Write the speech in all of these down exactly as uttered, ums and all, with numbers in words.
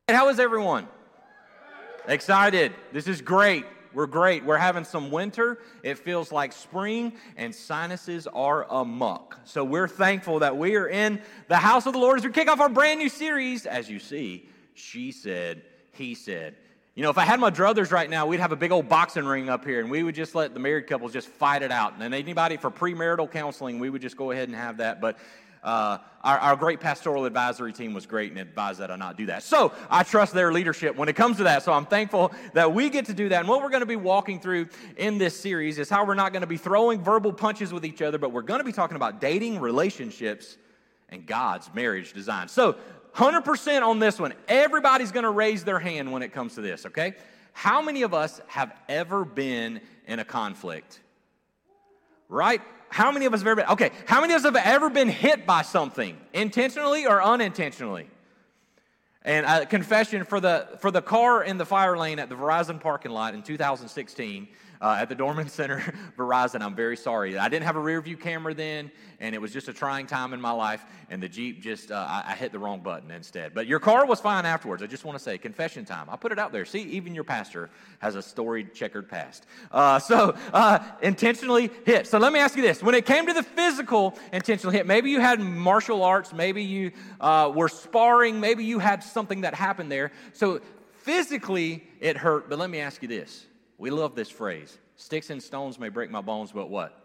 How is everyone? Excited. This is great. We're great. We're having some winter. It feels like spring, and sinuses are amok. So we're thankful that we are in the house of the Lord as we kick off our brand new series. As you see, she said, he said. You know, if I had my druthers right now, we'd have a big old boxing ring up here, and we would just let the married couples just fight it out. And anybody for premarital counseling, we would just go ahead and have that. But Uh, our, our great pastoral advisory team was great and advised that I not do that. So I trust their leadership when it comes to that. So I'm thankful that we get to do that. And what we're going to be walking through in this series is how we're not going to be throwing verbal punches with each other, but we're going to be talking about dating, relationships, and God's marriage design. So one hundred percent on this one. Everybody's going to raise their hand when it comes to this, okay? How many of us have ever been in a conflict? Right? How many of us have ever been, okay, how many of us have ever been hit by something, intentionally or unintentionally? And uh, confession, for the for the car in the fire lane at the Verizon parking lot in two thousand sixteen, uh, at the Dorman Center, Verizon, I'm very sorry. I didn't have a rear view camera then, and it was just a trying time in my life, and the Jeep just, uh, I, I hit the wrong button instead. But your car was fine afterwards. I just want to say, confession time. I put it out there. See, even your pastor has a storied, checkered past. Uh, so, uh, intentionally hit. So let me ask you this. When it came to the physical intentional hit, maybe you had martial arts, maybe you uh, were sparring, maybe you had something that happened there. So physically, it hurt, but let me ask you this. We love this phrase. Sticks and stones may break my bones, but what?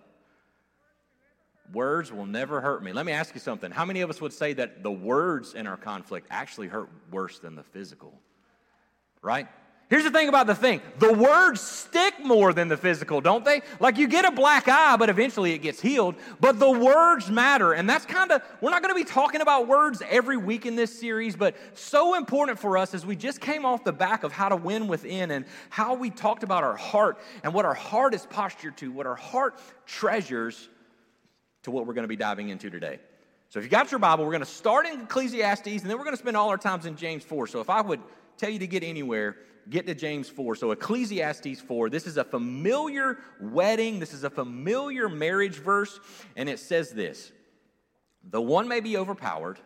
Words will never hurt me. Let me ask you something. How many of us would say that the words in our conflict actually hurt worse than the physical? Right? Here's the thing about the thing. The words stick more than the physical, don't they? Like you get a black eye, but eventually it gets healed. But the words matter. And that's kind of, we're not going to be talking about words every week in this series, but so important for us as we just came off the back of how to win within and how we talked about our heart and what our heart is postured to, what our heart treasures, to what we're going to be diving into today. So if you got your Bible, we're going to start in Ecclesiastes, and then we're going to spend all our times in James four. So if I would tell you to get anywhere, get to James four. So Ecclesiastes four, this is a familiar wedding. This is a familiar marriage verse. And it says this: the one may be overpowered,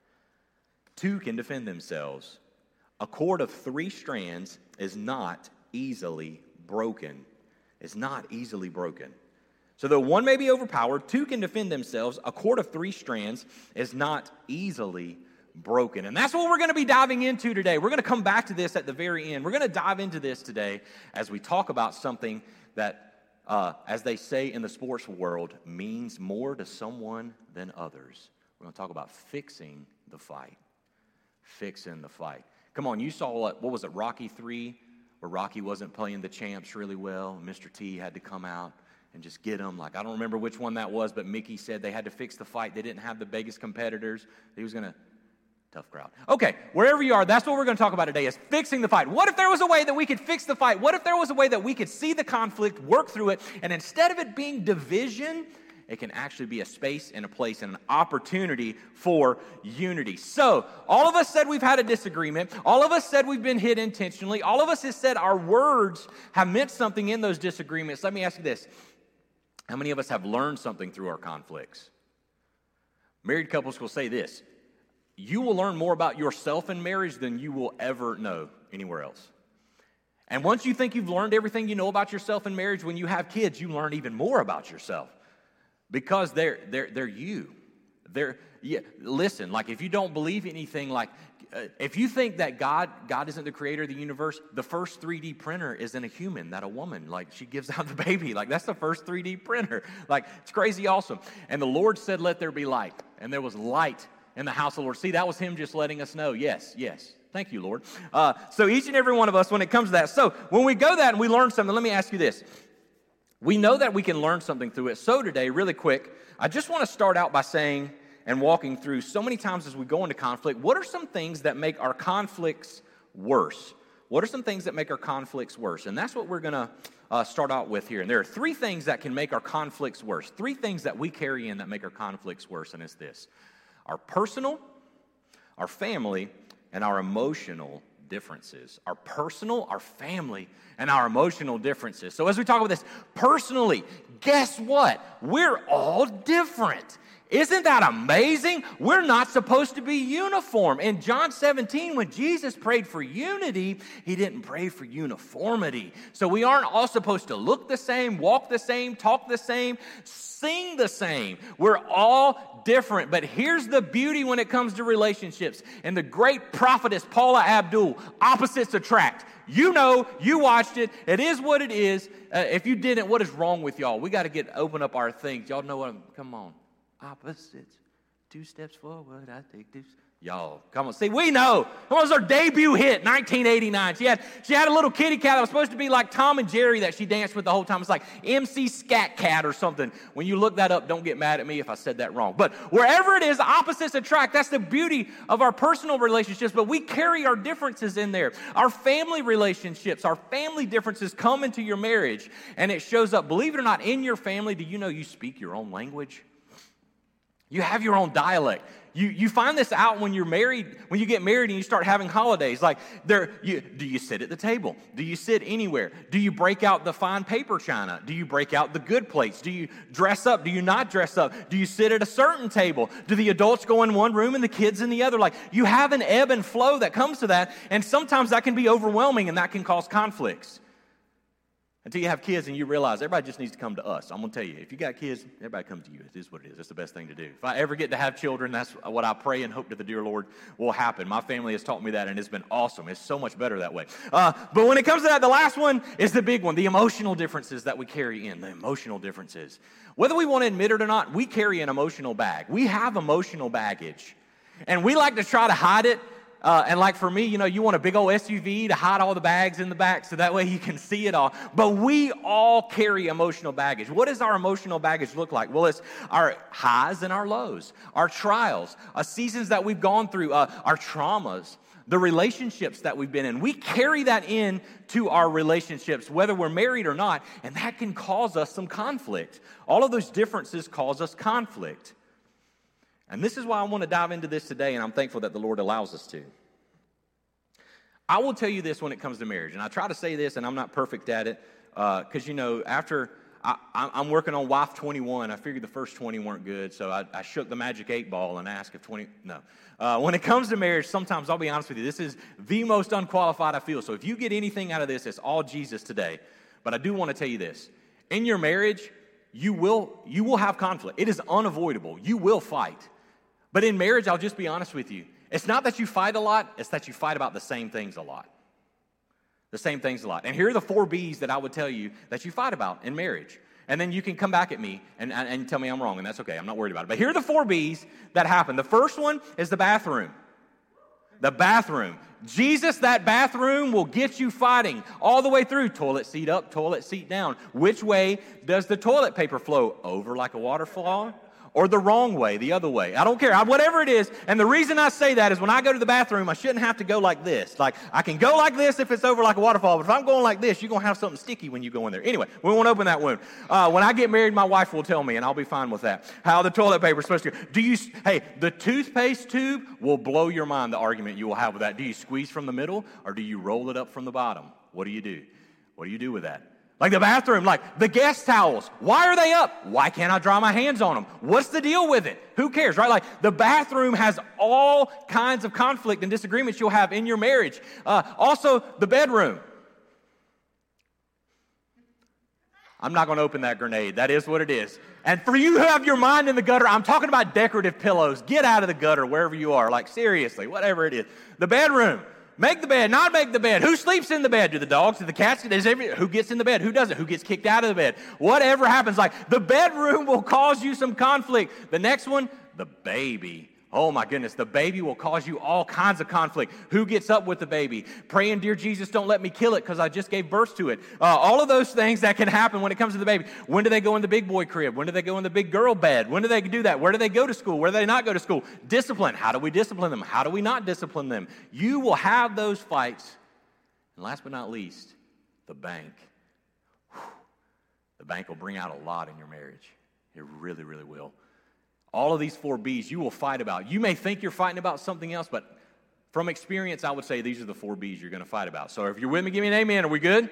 two can defend themselves. A cord of three strands is not easily broken. It's not easily broken. So though one may be overpowered, two can defend themselves. A cord of three strands is not easily broken. And that's what we're going to be diving into today. We're going to come back to this at the very end. We're going to dive into this today as we talk about something that, uh, as they say in the sports world, means more to someone than others. We're going to talk about fixing the fight. Fixing the fight. Come on, you saw, what, what was it, Rocky three, where Rocky wasn't playing the champs really well. Mister T had to come out and just get them. Like, I don't remember which one that was, but Mickey said they had to fix the fight. They didn't have the biggest competitors. He was going to, tough crowd. Okay, wherever you are, that's what we're going to talk about today, is fixing the fight. What if there was a way that we could fix the fight? What if there was a way that we could see the conflict, work through it, and instead of it being division, it can actually be a space and a place and an opportunity for unity. So, all of us said we've had a disagreement. All of us said we've been hit intentionally. All of us has said our words have meant something in those disagreements. Let me ask you this. How many of us have learned something through our conflicts? Married couples will say this: you will learn more about yourself in marriage than you will ever know anywhere else. And once you think you've learned everything you know about yourself in marriage, when you have kids, you learn even more about yourself. Because they're they're they're you. They're yeah, listen, like if you don't believe anything, like uh, if you think that God God isn't the creator of the universe, the first three D printer isn't a human, that a woman. Like she gives out the baby. Like that's the first three D printer. Like it's crazy awesome. And the Lord said, "Let there be light." And there was light in the house of the Lord. See, that was him just letting us know. Yes, yes. Thank you, Lord. Uh, so each and every one of us, when it comes to that. So when we go that and we learn something, let me ask you this. We know that we can learn something through it. So today, really quick, I just want to start out by saying and walking through so many times as we go into conflict, what are some things that make our conflicts worse? What are some things that make our conflicts worse? And that's what we're going to uh, start out with here. And there are three things that can make our conflicts worse. Three things that we carry in that make our conflicts worse, and it's this: our personal, our family, and our emotional differences. Our personal, our family, and our emotional differences. So as we talk about this, personally, guess what? We're all different. Isn't that amazing? We're not supposed to be uniform. In John seventeen, when Jesus prayed for unity, he didn't pray for uniformity. So we aren't all supposed to look the same, walk the same, talk the same, sing the same. We're all different. But here's the beauty when it comes to relationships. And the great prophetess Paula Abdul, opposites attract. You know, you watched it. It is what it is. Uh, if you didn't, what is wrong with y'all? We got to get open up our things. Y'all know what I'm, come on. Opposites, two steps forward, I take two. Y'all, come on. See, we know. That was her debut hit, nineteen eighty-nine. She had, she had a little kitty cat that was supposed to be like Tom and Jerry that she danced with the whole time. It's like M C Scat Cat or something. When you look that up, don't get mad at me if I said that wrong. But wherever it is, opposites attract. That's the beauty of our personal relationships. But we carry our differences in there. Our family relationships, our family differences come into your marriage. And it shows up, believe it or not, in your family. Do you know you speak your own language? You have your own dialect. You you find this out when you're married, when you get married and you start having holidays. Like, there, you, do you sit at the table? Do you sit anywhere? Do you break out the fine paper china? Do you break out the good plates? Do you dress up? Do you not dress up? Do you sit at a certain table? Do the adults go in one room and the kids in the other? Like, you have an ebb and flow that comes to that, and sometimes that can be overwhelming and that can cause conflicts. Until you have kids and you realize everybody just needs to come to us. I'm going to tell you, if you got kids, everybody come to you. It is what it is. It's the best thing to do. If I ever get to have children, that's what I pray and hope to the dear Lord will happen. My family has taught me that, and it's been awesome. It's so much better that way. Uh, but when it comes to that, the last one is the big one, the emotional differences that we carry in, the emotional differences. Whether we want to admit it or not, we carry an emotional bag. We have emotional baggage, and we like to try to hide it. Uh, and like for me, you know, you want a big old S U V to hide all the bags in the back so that way you can see it all. But we all carry emotional baggage. What does our emotional baggage look like? Well, it's our highs and our lows, our trials, uh, seasons that we've gone through, uh, our traumas, the relationships that we've been in. We carry that in to our relationships, whether we're married or not, and that can cause us some conflict. All of those differences cause us conflict. And this is why I want to dive into this today, and I'm thankful that the Lord allows us to. I will tell you this when it comes to marriage, and I try to say this, and I'm not perfect at it, because, uh, you know, after I, I'm working on wife twenty-one, I figured the first twenty weren't good, so I, I shook the magic eight ball and asked if twenty, no. Uh, when it comes to marriage, sometimes, I'll be honest with you, this is the most unqualified I feel. So if you get anything out of this, it's all Jesus today. But I do want to tell you this. In your marriage, you will, you will have conflict. It is unavoidable. You will fight. But in marriage, I'll just be honest with you. It's not that you fight a lot, it's that you fight about the same things a lot. The same things a lot. And here are the four B's that I would tell you that you fight about in marriage. And then you can come back at me and, and, and tell me I'm wrong, and that's okay. I'm not worried about it. But here are the four B's that happen. The first one is the bathroom. The bathroom. Jesus, that bathroom will get you fighting all the way through. Toilet seat up, toilet seat down. Which way does the toilet paper flow? Over like a waterfall? Or the wrong way, the other way. I don't care. I, whatever it is. And the reason I say that is when I go to the bathroom, I shouldn't have to go like this. Like, I can go like this if it's over like a waterfall, but if I'm going like this, you're going to have something sticky when you go in there. Anyway, we won't open that wound. Uh, when I get married, my wife will tell me, and I'll be fine with that, how the toilet paper is supposed to go. Do you, hey, the toothpaste tube will blow your mind, the argument you will have with that. Do you squeeze from the middle, or do you roll it up from the bottom? What do you do? What do you do with that? Like the bathroom, like the guest towels. Why are they up? Why can't I dry my hands on them? What's the deal with it? Who cares, right? Like the bathroom has all kinds of conflict and disagreements you'll have in your marriage. Uh, also, the bedroom. I'm not going to open that grenade. That is what it is. And for you who have your mind in the gutter, I'm talking about decorative pillows. Get out of the gutter wherever you are. Like seriously, whatever it is. The bedroom. Make the bed, not make the bed. Who sleeps in the bed? Do the dogs, do the cats? Does every, who gets in the bed? Who doesn't? Who gets kicked out of the bed? Whatever happens, like the bedroom will cause you some conflict. The next one, the baby. Oh my goodness, the baby will cause you all kinds of conflict. Who gets up with the baby? Praying, dear Jesus, don't let me kill it because I just gave birth to it. Uh, all of those things that can happen when it comes to the baby. When do they go in the big boy crib? When do they go in the big girl bed? When do they do that? Where do they go to school? Where do they not go to school? Discipline. How do we discipline them? How do we not discipline them? You will have those fights. And last but not least, the bank. Whew. The bank will bring out a lot in your marriage. It really, really will. All of these four B's you will fight about. You may think you're fighting about something else, but from experience, I would say these are the four B's you're going to fight about. So if you're with me, give me an amen. Are we good?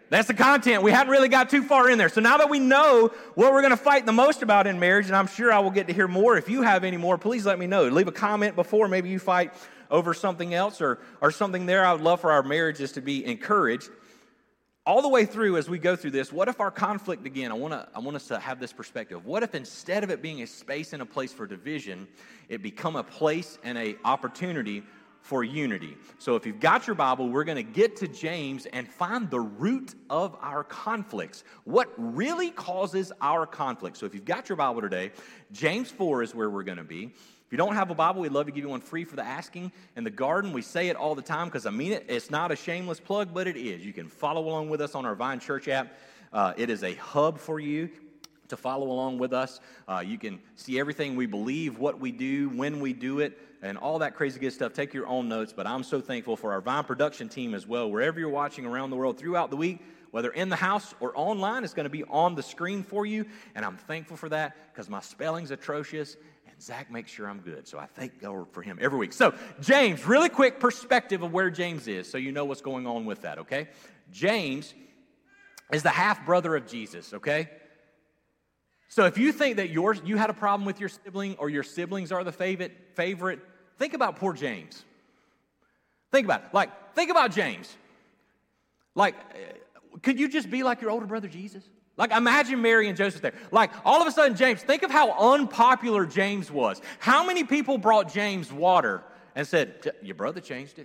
That's the content. We hadn't really got too far in there. So now that we know what we're going to fight the most about in marriage, and I'm sure I will get to hear more. If you have any more, please let me know. Leave a comment before. Maybe you fight over something else or, or something there. I would love for our marriages to be encouraged. All the way through as we go through this, what if our conflict, again, I want to I want us to have this perspective. What if instead of it being a space and a place for division, it become a place and a opportunity for unity? So if you've got your Bible, we're going to get to James and find the root of our conflicts. What really causes our conflict? So if you've got your Bible today, James four is where we're going to be. If you don't have a Bible, we'd love to give you one free for the asking. In the garden, we say it all the time because I mean it. It's not a shameless plug, but it is. You can follow along with us on our Vine Church app. Uh, it is a hub for you to follow along with us. Uh, you can see everything we believe, what we do, when we do it, and all that crazy good stuff. Take your own notes, but I'm so thankful for our Vine production team as well. Wherever you're watching around the world throughout the week, whether in the house or online, it's going to be on the screen for you, and I'm thankful for that because my spelling's atrocious, and Zach makes sure I'm good, so I thank God for him every week. So, James, really quick perspective of where James is so you know what's going on with that, okay? James is the half-brother of Jesus, okay? So if you think that yours, you had a problem with your sibling or your siblings are the favorite, favorite, think about poor James. Think about it. Like, think about James. Like, could you just be like your older brother Jesus? Like, imagine Mary and Joseph there. Like, all of a sudden, James, think of how unpopular James was. How many people brought James water and said, your brother changed it?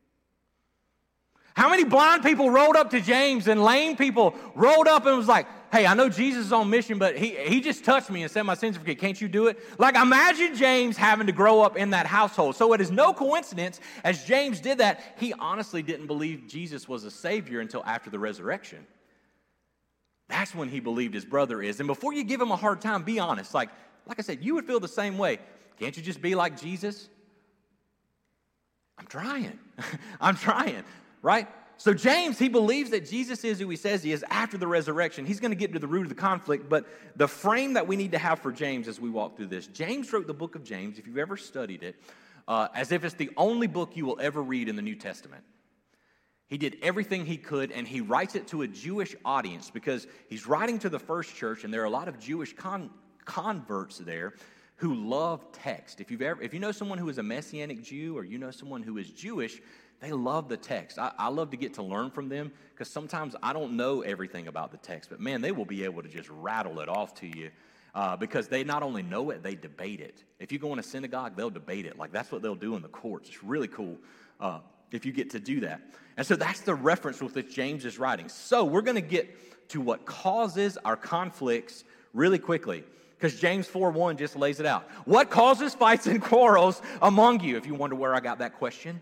How many blind people rolled up to James and lame people rolled up and was like, hey, I know Jesus is on mission, but he, he just touched me and said my sins are forgiven. Can't you do it? Like, imagine James having to grow up in that household. So it is no coincidence, as James did that, he honestly didn't believe Jesus was a Savior until after the resurrection. That's when he believed his brother is. And before you give him a hard time, be honest. Like, like I said, you would feel the same way. Can't you just be like Jesus? I'm trying. I'm trying. Right? So James, he believes that Jesus is who he says he is after the resurrection. He's going to get to the root of the conflict, but the frame that we need to have for James as we walk through this. James wrote the book of James, if you've ever studied it, uh, as if it's the only book you will ever read in the New Testament. He did everything he could, and he writes it to a Jewish audience because he's writing to the first church, and there are a lot of Jewish con- converts there who love text. If you've ever, if you know someone who is a Messianic Jew or you know someone who is Jewish, they love the text. I, I love to get to learn from them because sometimes I don't know everything about the text, but man, they will be able to just rattle it off to you uh, because they not only know it, they debate it. If you go in a synagogue, they'll debate it. Like that's what they'll do in the courts. It's really cool uh, if you get to do that. And so that's the reference with which James is writing. So we're going to get to what causes our conflicts really quickly. Because James four one just lays it out. What causes fights and quarrels among you? If you wonder where I got that question,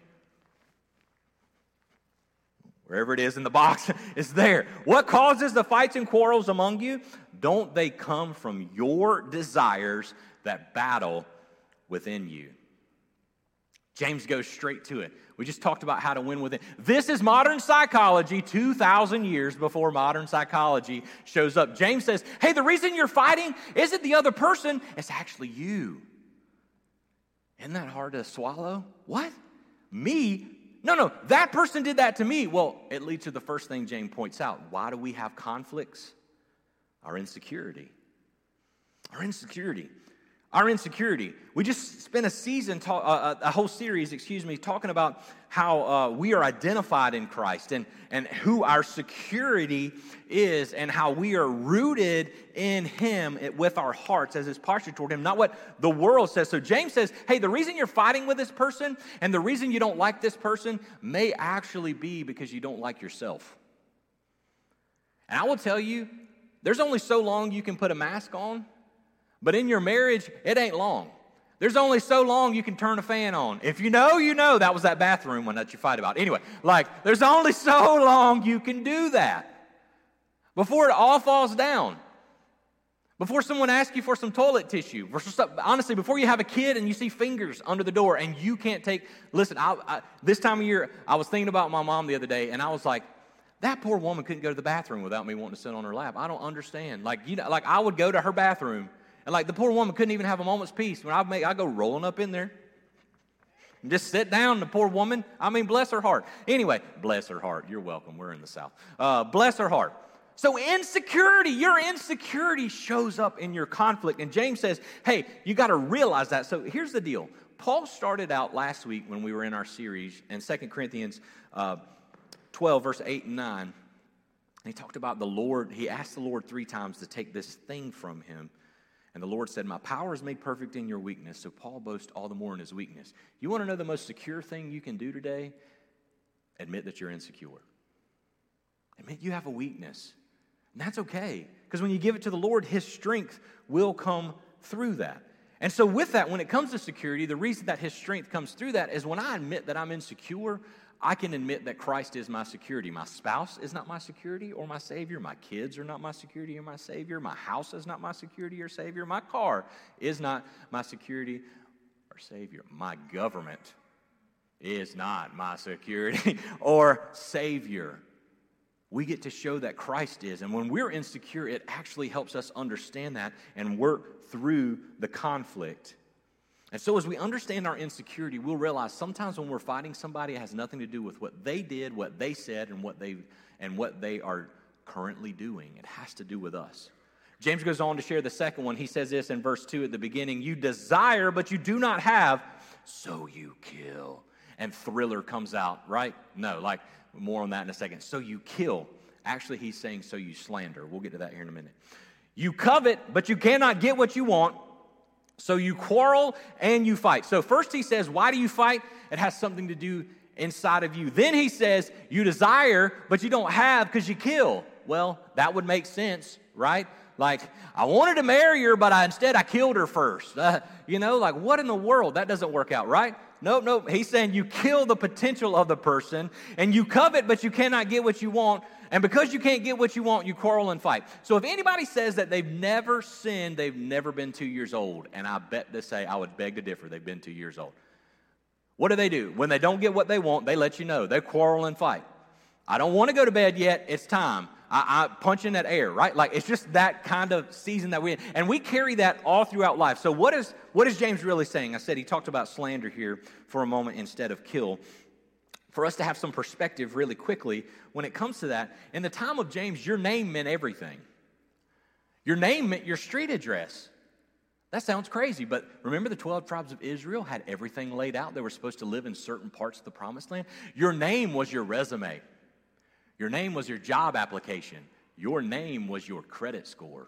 wherever it is in the box, it's there. What causes the fights and quarrels among you? Don't they come from your desires that battle within you? James goes straight to it. We just talked about how to win within. This is modern psychology two thousand years before modern psychology shows up. James says, hey, the reason you're fighting isn't the other person, it's actually you. Isn't that hard to swallow? What? Me? No, no, that person did that to me. Well, it leads to the first thing James points out. Why do we have conflicts? Our insecurity. Our insecurity. Our insecurity. We just spent a season, ta- uh, a whole series, excuse me, talking about how uh, we are identified in Christ and, and who our security is and how we are rooted in Him with our hearts as His posture toward Him, not what the world says. So James says, hey, the reason you're fighting with this person and the reason you don't like this person may actually be because you don't like yourself. And I will tell you, there's only so long you can put a mask on. But in your marriage, it ain't long. There's only so long you can turn a fan on. If you know, you know. That was that bathroom one that you fight about. Anyway, like, there's only so long you can do that before it all falls down. Before someone asks you for some toilet tissue. Honestly, before you have a kid and you see fingers under the door and you can't take... Listen, I, I, this time of year, I was thinking about my mom the other day, and I was like, that poor woman couldn't go to the bathroom without me wanting to sit on her lap. I don't understand. Like, you know, like I would go to her bathroom, and like the poor woman couldn't even have a moment's peace. When I make, I go rolling up in there. And just sit down, the poor woman. I mean, bless her heart. Anyway, bless her heart. You're welcome. We're in the South. Uh, bless her heart. So insecurity, your insecurity shows up in your conflict. And James says, hey, you got to realize that. So here's the deal. Paul started out last week when we were in our series in Second Corinthians uh, twelve, verse eight and nine. And he talked about the Lord. He asked the Lord three times to take this thing from him. And the Lord said, my power is made perfect in your weakness. So Paul boasts all the more in his weakness. You want to know the most secure thing you can do today? Admit that you're insecure. Admit you have a weakness. And that's okay. Because when you give it to the Lord, his strength will come through that. And so with that, when it comes to security, the reason that his strength comes through that is when I admit that I'm insecure, I can admit that Christ is my security. My spouse is not my security or my Savior. My kids are not my security or my Savior. My house is not my security or Savior. My car is not my security or Savior. My government is not my security or Savior. We get to show that Christ is. And when we're insecure, it actually helps us understand that and work through the conflict. And so as we understand our insecurity, we'll realize sometimes when we're fighting somebody, it has nothing to do with what they did, what they said, and what they and what they are currently doing. It has to do with us. James goes on to share the second one. He says this in verse two at the beginning, you desire, but you do not have, so you kill. And Thriller comes out, right? No, like more on that in a second. So you kill. Actually, he's saying so you slander. We'll get to that here in a minute. You covet, but you cannot get what you want. So you quarrel and you fight. So first he says, why do you fight? It has something to do inside of you. Then he says, you desire, but you don't have because you kill. Well, that would make sense, right? Like, I wanted to marry her, but I, instead I killed her first. Uh, you know, like what in the world? That doesn't work out, right? Nope, nope. He's saying you kill the potential of the person, and you covet, but you cannot get what you want. And because you can't get what you want, you quarrel and fight. So if anybody says that they've never sinned, they've never been two years old. And I bet they say, I would beg to differ, they've been two years old. What do they do? When they don't get what they want, they let you know. They quarrel and fight. I don't want to go to bed yet. It's time. I, I punch in that air, right? Like it's just that kind of season that we're in. And we carry that all throughout life. So what is, what is James really saying? I said he talked about slander here for a moment instead of kill. For us to have some perspective really quickly, when it comes to that, in the time of James, your name meant everything. Your name meant your street address. That sounds crazy, but remember the twelve tribes of Israel had everything laid out. They were supposed to live in certain parts of the promised land. Your name was your resume. Your name was your job application. Your name was your credit score.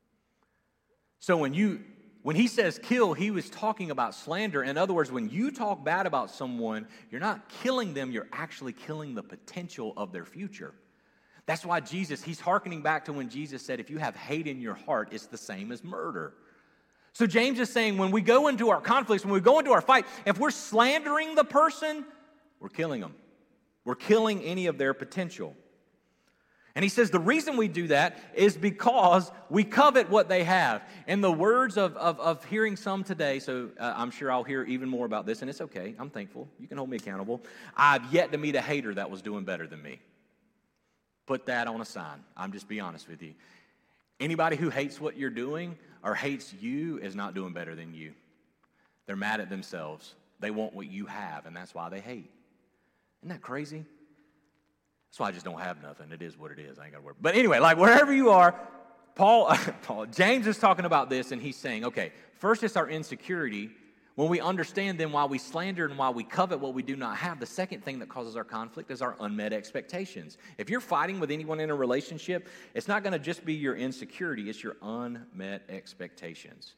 So when you When he says kill, he was talking about slander. In other words, when you talk bad about someone, you're not killing them, you're actually killing the potential of their future. That's why Jesus, he's hearkening back to when Jesus said, if you have hate in your heart, it's the same as murder. So James is saying when we go into our conflicts, when we go into our fight, if we're slandering the person, we're killing them. We're killing any of their potential. And he says the reason we do that is because we covet what they have. In the words of, of, of hearing some today, so uh, I'm sure I'll hear even more about this, and it's okay. I'm thankful. You can hold me accountable. I've yet to meet a hater that was doing better than me. Put that on a sign. I'm just be honest with you. Anybody who hates what you're doing or hates you is not doing better than you. They're mad at themselves. They want what you have, and that's why they hate. Isn't that crazy? That's why I just don't have nothing. It is what it is. I ain't got to worry. But anyway, like wherever you are, Paul, Paul, James is talking about this, and he's saying, okay, first it's our insecurity. When we understand then why we slander and why we covet what we do not have, the second thing that causes our conflict is our unmet expectations. If you're fighting with anyone in a relationship, it's not going to just be your insecurity, it's your unmet expectations.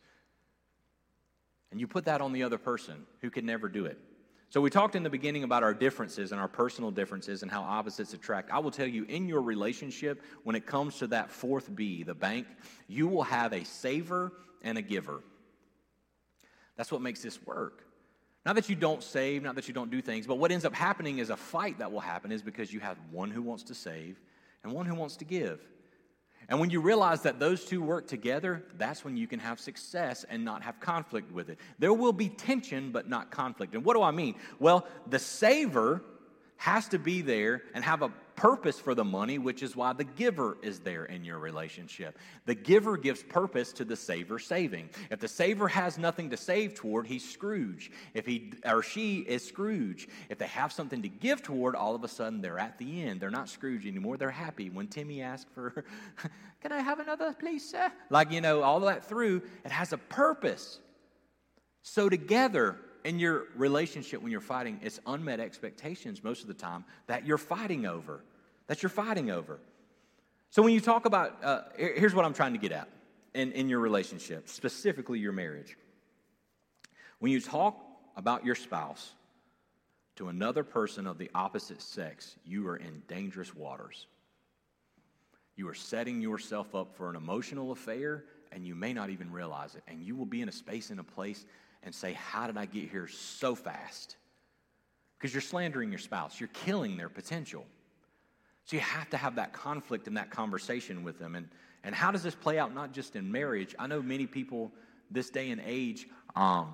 And you put that on the other person who could never do it. So we talked in the beginning about our differences and our personal differences and how opposites attract. I will tell you, in your relationship, when it comes to that fourth B, the bank, you will have a saver and a giver. That's what makes this work. Not that you don't save, not that you don't do things, but what ends up happening is a fight that will happen is because you have one who wants to save and one who wants to give. And when you realize that those two work together, that's when you can have success and not have conflict with it. There will be tension, but not conflict. And what do I mean? Well, the saver has to be there and have a purpose for the money, which is why the giver is there in your relationship. The giver gives purpose to the saver saving. If the saver has nothing to save toward, he's Scrooge. If he or she is Scrooge. If they have something to give toward, all of a sudden they're at the end. They're not Scrooge anymore. They're happy. When Timmy asks for, can I have another, please, sir? Like, you know, all that through, it has a purpose. So together, in your relationship, when you're fighting, it's unmet expectations most of the time that you're fighting over, that you're fighting over. So when you talk about, uh, here's what I'm trying to get at in, in your relationship, specifically your marriage. When you talk about your spouse to another person of the opposite sex, you are in dangerous waters. You are setting yourself up for an emotional affair, and you may not even realize it. And you will be in a space and a place and say, how did I get here so fast? Because you're slandering your spouse. You're killing their potential. So you have to have that conflict and that conversation with them. And, and how does this play out not just in marriage? I know many people this day and age, um,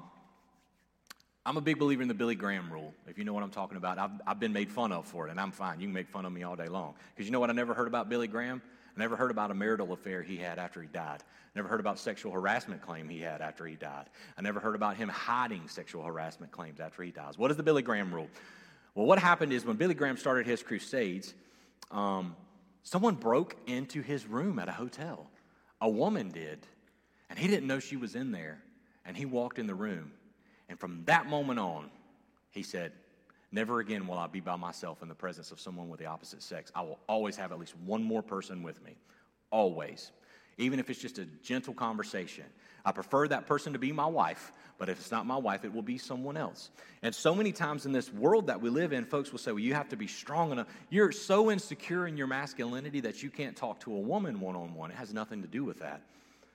I'm a big believer in the Billy Graham rule. If you know what I'm talking about, I've, I've been made fun of for it, and I'm fine. You can make fun of me all day long. Because you know what I never heard about Billy Graham? I never heard about a marital affair he had after he died. Never heard about sexual harassment claim he had after he died. I never heard about him hiding sexual harassment claims after he dies. What is the Billy Graham rule? Well, what happened is when Billy Graham started his crusades, um, someone broke into his room at a hotel. A woman did, and he didn't know she was in there, and he walked in the room. And from that moment on, he said, never again will I be by myself in the presence of someone with the opposite sex. I will always have at least one more person with me. Always. Even if it's just a gentle conversation. I prefer that person to be my wife, but if it's not my wife, it will be someone else. And so many times in this world that we live in, folks will say, well, you have to be strong enough. You're so insecure in your masculinity that you can't talk to a woman one-on-one. It has nothing to do with that.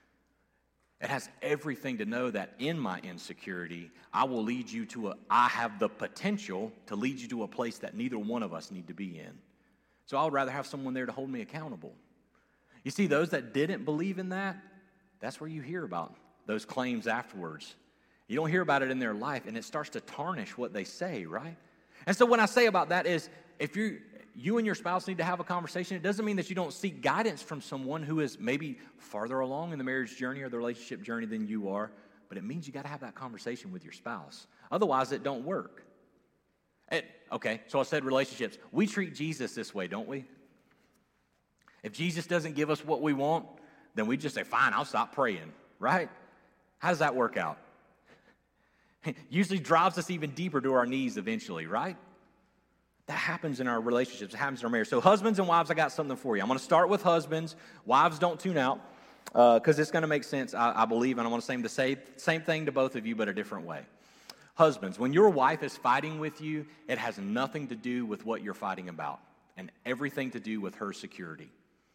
It has everything to know that in my insecurity, I will lead you to a, I have the potential to lead you to a place that neither one of us need to be in. So I would rather have someone there to hold me accountable. You see, those that didn't believe in that, that's where you hear about those claims afterwards. You don't hear about it in their life, and it starts to tarnish what they say, right? And so what I say about that is, if you you and your spouse need to have a conversation, it doesn't mean that you don't seek guidance from someone who is maybe farther along in the marriage journey or the relationship journey than you are, but it means you got to have that conversation with your spouse. Otherwise, it don't work. It, okay, so I said relationships. We treat Jesus this way, don't we? If Jesus doesn't give us what we want, then we just say, fine, I'll stop praying, right? How does that work out? Usually drives us even deeper to our knees eventually, right? That happens in our relationships. It happens in our marriage. So husbands and wives, I got something for you. I'm going to start with husbands. Wives, don't tune out because uh, it's going to make sense, I, I believe, and I want to say the same, same thing to both of you, but a different way. Husbands, when your wife is fighting with you, it has nothing to do with what you're fighting about and everything to do with her security.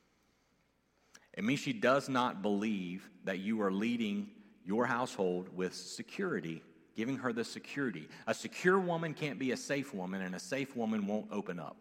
It means she does not believe that you are leading your household with security, giving her the security. A secure woman can't be a safe woman, and a safe woman won't open up.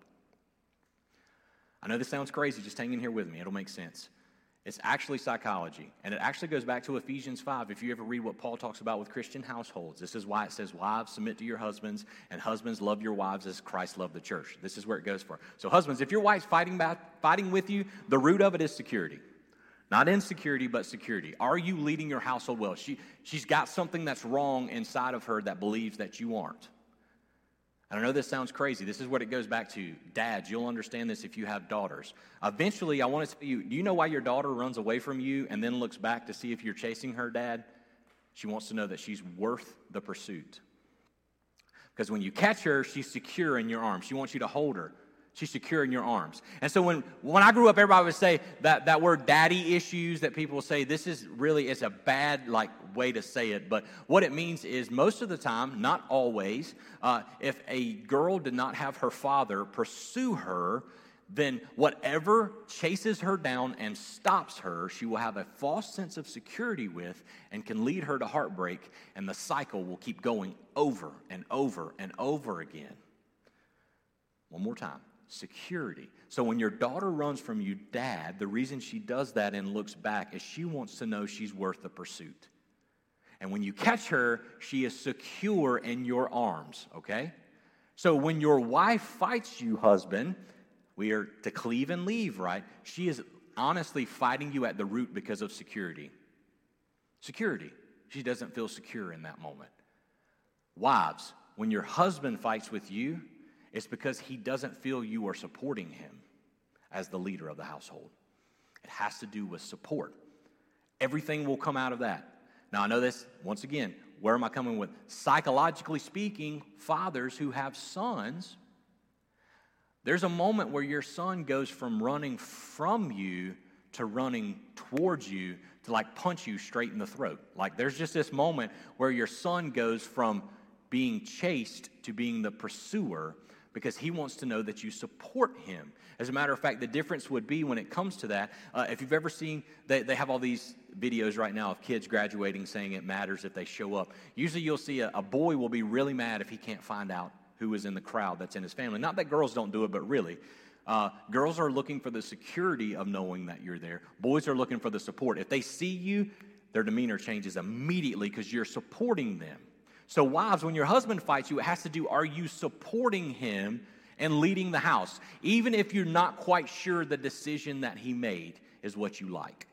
I know this sounds crazy. Just hang in here with me. It'll make sense. It's actually psychology, and it actually goes back to Ephesians five. If you ever read what Paul talks about with Christian households, this is why it says, wives, submit to your husbands, and husbands, love your wives as Christ loved the church. This is where it goes for. So husbands, if your wife's fighting, about, fighting with you, the root of it is security. Not insecurity, but security. Are you leading your household well? She, she's got something that's wrong inside of her that believes that you aren't. And I know this sounds crazy. This is what it goes back to. Dads, you'll understand this if you have daughters. Eventually, I want to tell you, do you know why your daughter runs away from you and then looks back to see if you're chasing her, Dad? She wants to know that she's worth the pursuit. Because when you catch her, she's secure in your arms. She wants you to hold her. She's secure in your arms. And so when, when I grew up, everybody would say that, that word daddy issues that people say, this is really, it's a bad like way to say it. But what it means is most of the time, not always, uh, if a girl did not have her father pursue her, then whatever chases her down and stops her, she will have a false sense of security with and can lead her to heartbreak. And the cycle will keep going over and over and over again. One more time. Security. So when your daughter runs from you, Dad, the reason she does that and looks back is she wants to know she's worth the pursuit. And when you catch her, she is secure in your arms, okay? So when your wife fights you, husband, we are to cleave and leave, right? She is honestly fighting you at the root because of security. Security. She doesn't feel secure in that moment. Wives, when your husband fights with you, it's because he doesn't feel you are supporting him as the leader of the household. It has to do with support. Everything will come out of that. Now, I know this, once again, where am I coming with? Psychologically speaking, fathers who have sons, there's a moment where your son goes from running from you to running towards you to like punch you straight in the throat. Like there's just this moment where your son goes from being chased to being the pursuer because he wants to know that you support him. As a matter of fact, the difference would be when it comes to that, uh, if you've ever seen, they, they have all these videos right now of kids graduating saying it matters if they show up. Usually you'll see a, a boy will be really mad if he can't find out who is in the crowd that's in his family. Not that girls don't do it, but really. Uh, girls are looking for the security of knowing that you're there. Boys are looking for the support. If they see you, their demeanor changes immediately because you're supporting them. So wives, when your husband fights you, it has to do, are you supporting him and leading the house? Even if you're not quite sure the decision that he made is what you like.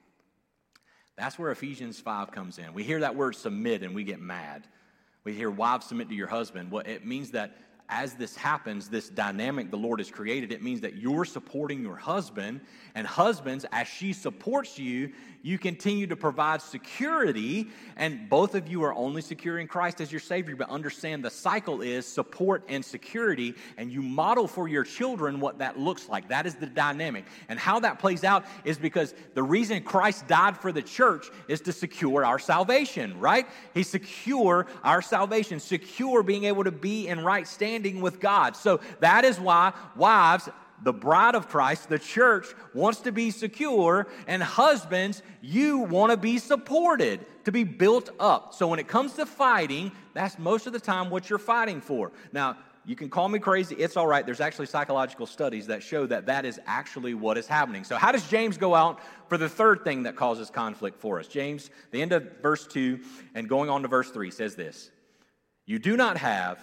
That's where Ephesians five comes in. We hear that word submit and we get mad. We hear wives submit to your husband. Well, it means that as this happens, this dynamic the Lord has created, it means that you're supporting your husband, and husbands, as she supports you, you continue to provide security, and both of you are only secure in Christ as your Savior, but understand the cycle is support and security, and you model for your children what that looks like. That is the dynamic. And how that plays out is because the reason Christ died for the church is to secure our salvation, right? He secure our salvation, secure being able to be in right standing with God. So that is why wives, the bride of Christ, the church, wants to be secure, and husbands, you want to be supported, to be built up. So when it comes to fighting, that's most of the time what you're fighting for. Now, you can call me crazy. It's all right. There's actually psychological studies that show that that is actually what is happening. So how does James go out for the third thing that causes conflict for us? James, the end of verse two and going on to verse three says this: you do not have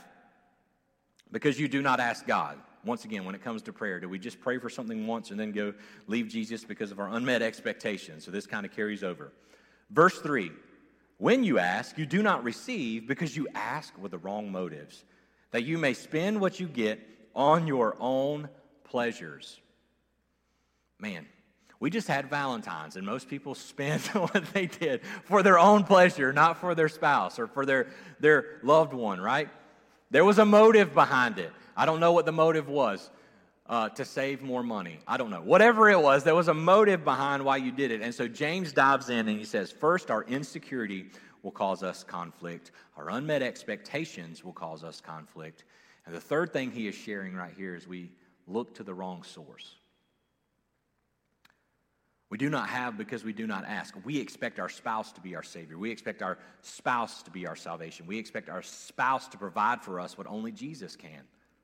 because you do not ask God. Once again, when it comes to prayer, do we just pray for something once and then go leave Jesus because of our unmet expectations? So this kind of carries over. Verse three, when you ask, you do not receive because you ask with the wrong motives, that you may spend what you get on your own pleasures. Man, we just had Valentine's, and most people spent what they did for their own pleasure, not for their spouse or for their, their loved one, right? There was a motive behind it. I don't know what the motive was. Uh, to save more money. I don't know. Whatever it was, there was a motive behind why you did it. And so James dives in and he says, first, our insecurity will cause us conflict. Our unmet expectations will cause us conflict. And the third thing he is sharing right here is we look to the wrong source. We do not have because we do not ask. We expect our spouse to be our Savior. We expect our spouse to be our salvation. We expect our spouse to provide for us what only Jesus can.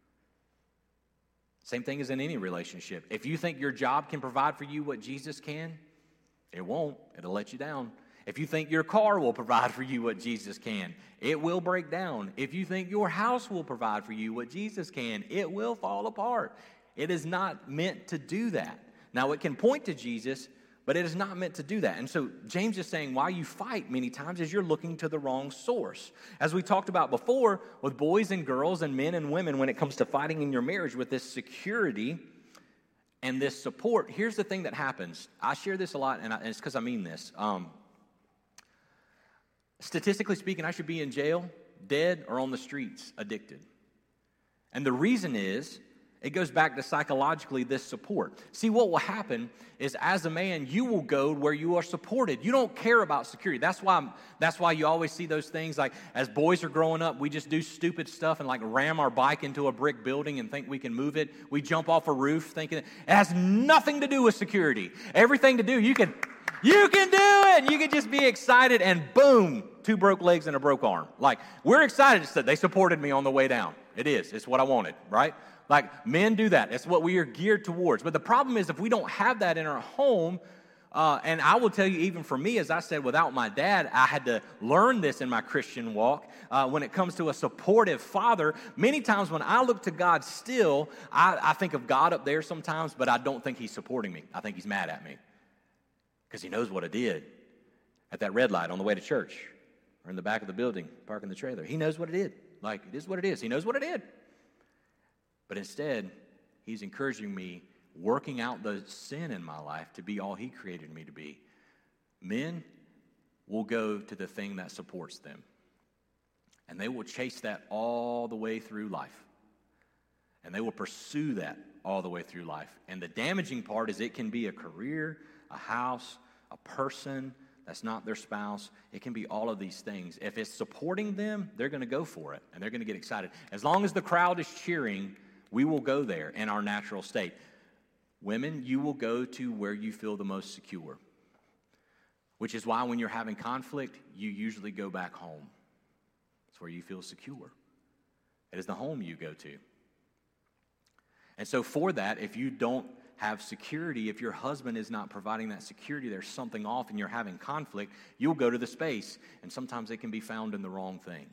Same thing as in any relationship. If you think your job can provide for you what Jesus can, it won't. It'll let you down. If you think your car will provide for you what Jesus can, it will break down. If you think your house will provide for you what Jesus can, it will fall apart. It is not meant to do that. Now, it can point to Jesus, but it is not meant to do that. And so James is saying why you fight many times is you're looking to the wrong source. As we talked about before with boys and girls and men and women when it comes to fighting in your marriage with this security and this support, here's the thing that happens. I share this a lot, and, I, and it's because I mean this. Um, statistically speaking, I should be in jail, dead, or on the streets, addicted. And the reason is, it goes back to psychologically this support. See, what will happen is as a man, you will go where you are supported. You don't care about security. That's why, that's why you always see those things like as boys are growing up, we just do stupid stuff and like ram our bike into a brick building and think we can move it. We jump off a roof thinking it has nothing to do with security. Everything to do, you can, you can do it. You can just be excited and boom, two broke legs and a broke arm. Like we're excited. They supported me on the way down. It is. It's what I wanted, right? Like men do that. It's what we are geared towards. But the problem is if we don't have that in our home, Uh, and I will tell you, even for me, as I said, without my dad, I had to learn this in my Christian walk. Uh, when it comes to a supportive father, many times when I look to God still, I, I think of God up there sometimes, but I don't think he's supporting me. I think he's mad at me because he knows what I did at that red light on the way to church or in the back of the building, parking the trailer. He knows what I did. Like, it is what it is. He knows what I did. But instead, he's encouraging me, working out the sin in my life to be all he created me to be. Men will go to the thing that supports them. And they will chase that all the way through life. And they will pursue that all the way through life. And the damaging part is it can be a career, a house, a person that's not their spouse. It can be all of these things. If it's supporting them, they're going to go for it. And they're going to get excited. As long as the crowd is cheering, we will go there in our natural state. Women, you will go to where you feel the most secure, which is why when you're having conflict, you usually go back home. It's where you feel secure. It is the home you go to. And so for that, if you don't have security, if your husband is not providing that security, there's something off and you're having conflict, you'll go to the space, and sometimes it can be found in the wrong thing.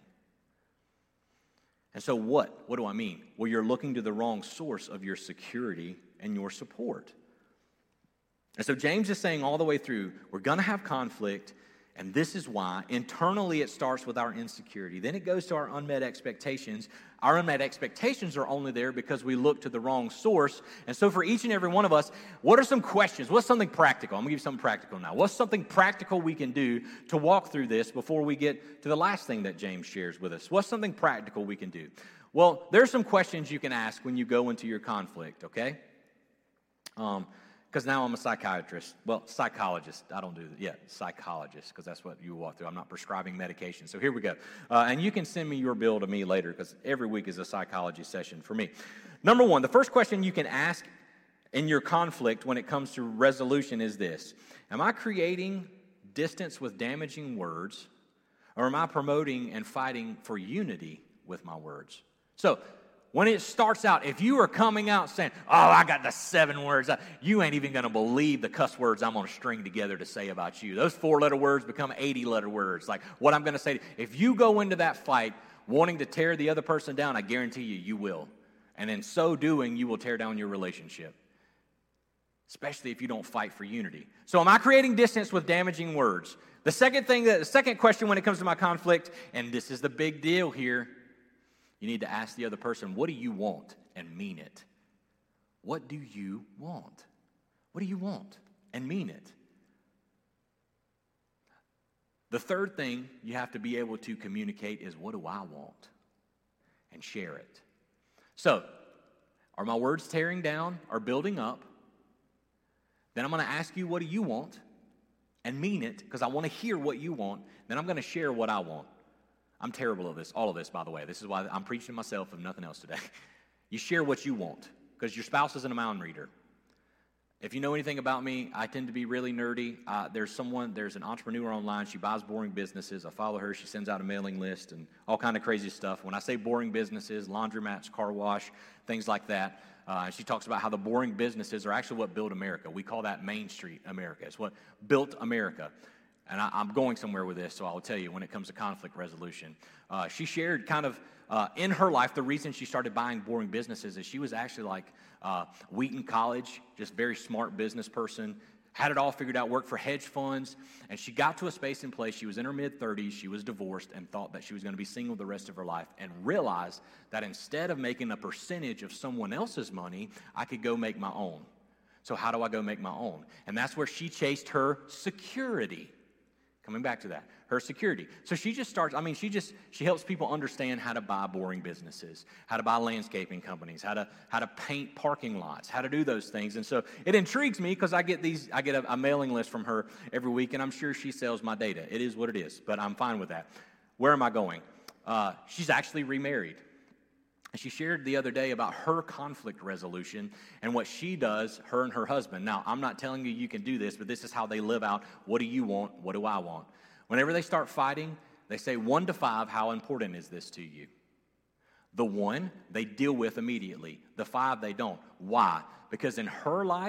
And so what? What do I mean? Well, you're looking to the wrong source of your security and your support. And so James is saying all the way through, we're going to have conflict, and this is why. Internally, it starts with our insecurity. Then it goes to our unmet expectations. Our unmet expectations are only there because we look to the wrong source. And so for each and every one of us, what are some questions? What's something practical? I'm going to give you something practical now. What's something practical we can do to walk through this before we get to the last thing that James shares with us? What's something practical we can do? Well, there's some questions you can ask when you go into your conflict, okay? Um, because now I'm a psychiatrist. Well, psychologist. I don't do that yet. Psychologist, because that's what you walk through. I'm not prescribing medication. So here we go. Uh, and you can send me your bill to me later, because every week is a psychology session for me. Number one, the first question you can ask in your conflict when it comes to resolution is this: am I creating distance with damaging words, or am I promoting and fighting for unity with my words? So when it starts out, if you are coming out saying, oh, I got the seven words, you ain't even going to believe the cuss words I'm going to string together to say about you. Those four-letter words become eighty-letter words. Like what I'm going to say, if you go into that fight wanting to tear the other person down, I guarantee you, you will. And in so doing, you will tear down your relationship, especially if you don't fight for unity. So am I creating distance with damaging words? The second thing, the second question when it comes to my conflict, and this is the big deal here, you need to ask the other person, what do you want? And mean it. What do you want? What do you want? And mean it. The third thing you have to be able to communicate is, what do I want? And share it. So, are my words tearing down or building up? Then I'm going to ask you, what do you want? And mean it, because I want to hear what you want. Then I'm going to share what I want. I'm terrible at this, all of this, by the way. This is why I'm preaching to myself if nothing else today. You share what you want, because your spouse isn't a mind reader. If you know anything about me, I tend to be really nerdy. Uh, there's someone, there's an entrepreneur online. She buys boring businesses. I follow her. She sends out a mailing list and all kind of crazy stuff. When I say boring businesses, laundromats, car wash, things like that. Uh, and she talks about how the boring businesses are actually what built America. We call that Main Street America. It's what built America. And I, I'm going somewhere with this, so I'll tell you when it comes to conflict resolution. Uh, she shared kind of uh, in her life, the reason she started buying boring businesses is she was actually like uh, Wheaton College, just very smart business person, had it all figured out, worked for hedge funds, and she got to a space in place. She was in her mid-thirties, she was divorced, and thought that she was going to be single the rest of her life, and realized that instead of making a percentage of someone else's money, I could go make my own. So how do I go make my own? And that's where she chased her security. Coming back to that, her security. So she just starts, I mean, she just, she helps people understand how to buy boring businesses, how to buy landscaping companies, how to, how to paint parking lots, how to do those things. And so it intrigues me because I get these, I get a, a mailing list from her every week, and I'm sure she sells my data. It is what it is, but I'm fine with that. Where am I going? Uh, she's actually remarried. And she shared the other day about her conflict resolution and what she does, her and her husband. Now, I'm not telling you you can do this, but this is how they live out. What do you want? What do I want? Whenever they start fighting, they say one to five, how important is this to you? The one, they deal with immediately. The five, they don't. Why? Because in her life,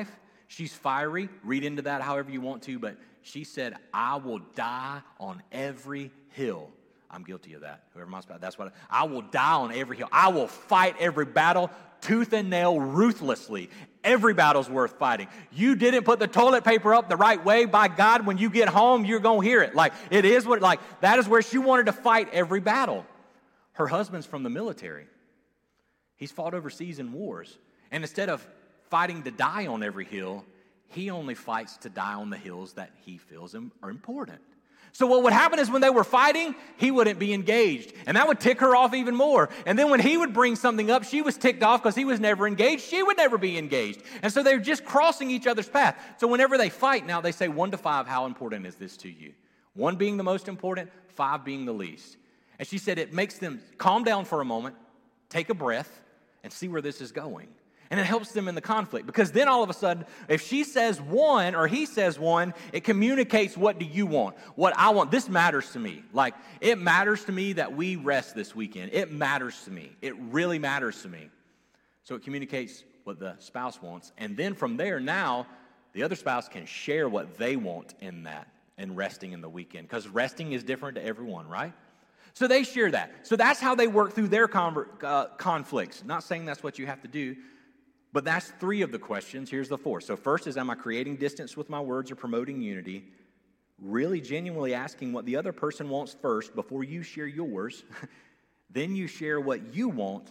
She's fiery. Read into that however you want to, but she said, I will die on every hill. I'm guilty of that. Whoever my spouse, that's what I, I will die on every hill. I will fight every battle, tooth and nail, ruthlessly. Every battle's worth fighting. You didn't put the toilet paper up the right way. By God, when you get home, you're going to hear it. Like, it is what, like, that is where she wanted to fight every battle. Her husband's from the military. He's fought overseas in wars. And instead of fighting to die on every hill, he only fights to die on the hills that he feels are important. So what would happen is when they were fighting, he wouldn't be engaged. And that would tick her off even more. And then when he would bring something up, she was ticked off because he was never engaged. She would never be engaged. And so they're just crossing each other's path. So whenever they fight now, they say one to five, how important is this to you? One being the most important, five being the least. And she said it makes them calm down for a moment, take a breath, and see where this is going. And it helps them in the conflict, because then all of a sudden, if she says one or he says one, it communicates, what do you want? What I want. This matters to me. Like, it matters to me that we rest this weekend. It matters to me. It really matters to me. So it communicates what the spouse wants. And then from there, now, the other spouse can share what they want in that, in resting in the weekend, because resting is different to everyone, right? So they share that. So that's how they work through their conver- uh, conflicts. Not saying that's what you have to do, but that's three of the questions. Here's the fourth. So first is, am I creating distance with my words or promoting unity? Really genuinely asking what the other person wants first before you share yours. Then you share what you want.